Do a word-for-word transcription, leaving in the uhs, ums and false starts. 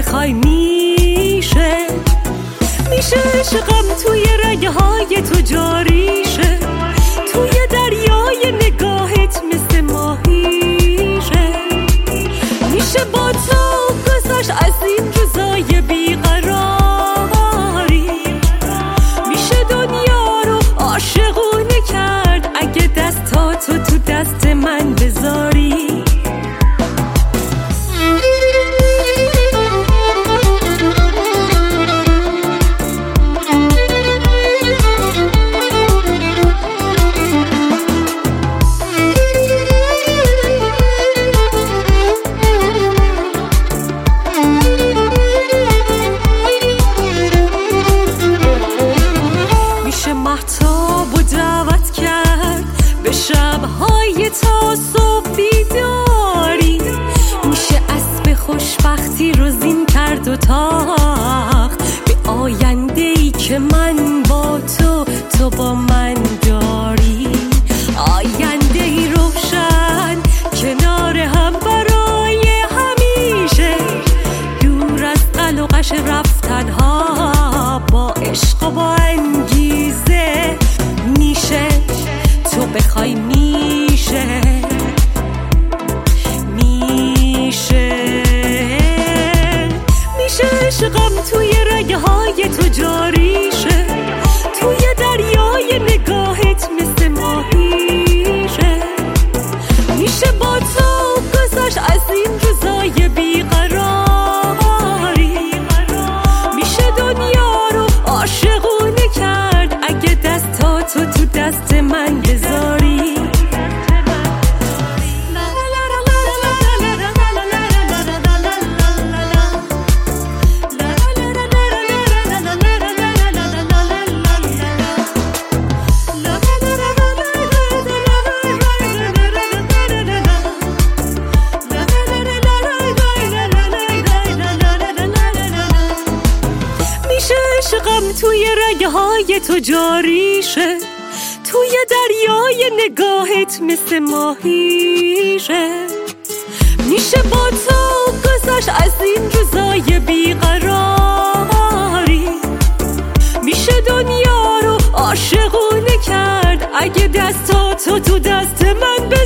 بخوای میشه میشه عشقم توی رگه های تو جاریشه، توی دریای نگاهت مثل ماهیشه. میشه با تو گذشت از این روزای بیقراری، میشه دنیا رو عاشقونه کرد اگه دستاتو تو دست من بذاری. مهتاب و دعوت کرد به شب‌های تا صبح بیداری، میشه اسب خوشبختی رو زین کرد و تاخت به آینده‌ای که من با تو تو با من داری. آینده‌ای روشن کنار هم برای همیشه، دور از قلقش رفتنها با عشق و با انگیزه. میشه تو بخوای میشه میشه میشه عشقم توی رگه های تو جاریشه، توی دریای نگاهت مثل ماهیشه. میشه با تو گذشت از این روزای بیقراری، میشه دنیا رو عاشقونه کرد اگه دستاتو تو دست من بذاری. عشقم توی رگه های تو جاریشه، توی دریای نگاهت مثل ماهیشه. میشه با تو گذشت از این روزای بیقراری، میشه دنیا رو عاشقونه کرد اگه دستاتو تو دست من بذاری.